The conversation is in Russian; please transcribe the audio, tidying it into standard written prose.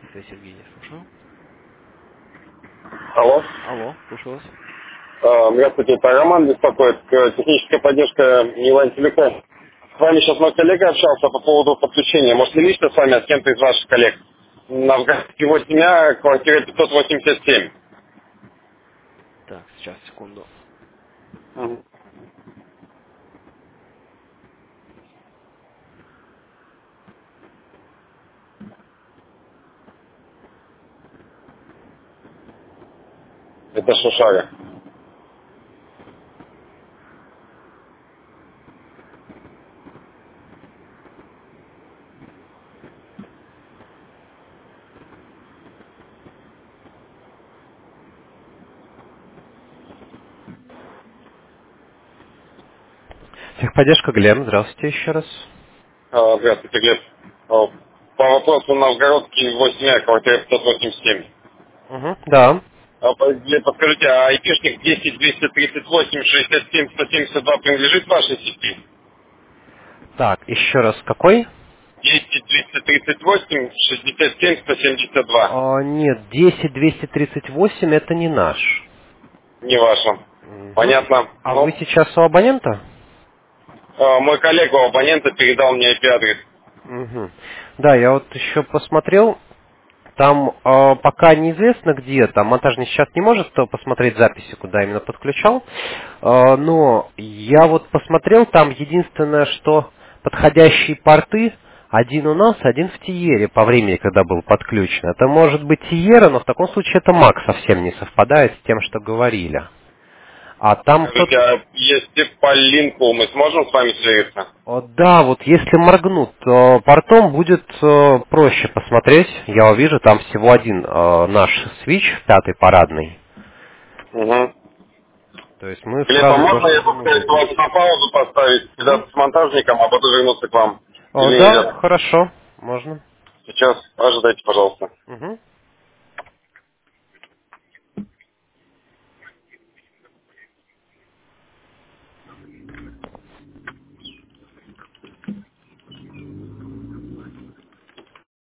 Это Сергей, не слушаю. Алло. Алло, слушаю вас. Здравствуйте, это Роман беспокоит. Техническая поддержка Билайн Телеком. С вами сейчас мой коллега общался по поводу подключения. Может, не лично с вами, а с кем-то из ваших коллег. Его семья, квартира 587. Так, сейчас, секунду. Мгм. Это Шушара. Техподдержка Глеб, здравствуйте еще раз. Здравствуйте, Глеб. По вопросу Новгородский 8, квартира 587. Угу, да. Глеб, подскажите, а айпишник 10 238 67 172 принадлежит вашей сети? Так, еще раз, какой? 10 238 67 172. Нет, 10238 это не наш. Не ваша. Угу. Понятно. А вы Ну, сейчас у абонента? мой коллега у абонента передал мне IP-адрес. Угу. Да, я вот еще посмотрел. Там пока неизвестно где, там монтажник сейчас не может посмотреть записи, куда именно подключал, но я вот посмотрел, там единственное, что подходящие порты, один у нас, один в Тиере по времени, когда был подключен. Это может быть Тиера, но в таком случае это Мак совсем не совпадает с тем, что говорили. А там Скажите, кто-то... а если по линку мы сможем с вами связаться? Да, вот если моргнут портом, будет проще посмотреть. Я увижу, там всего один наш свич, пятый парадный. Угу. То есть мы Глеб, а сразу можно я, так должны сказать, вас увидеть. на паузу поставить, Мгм. связаться с монтажником, а потом вернуться к вам? Или Да, нельзя? хорошо, можно. Сейчас ожидайте, пожалуйста. Мгм.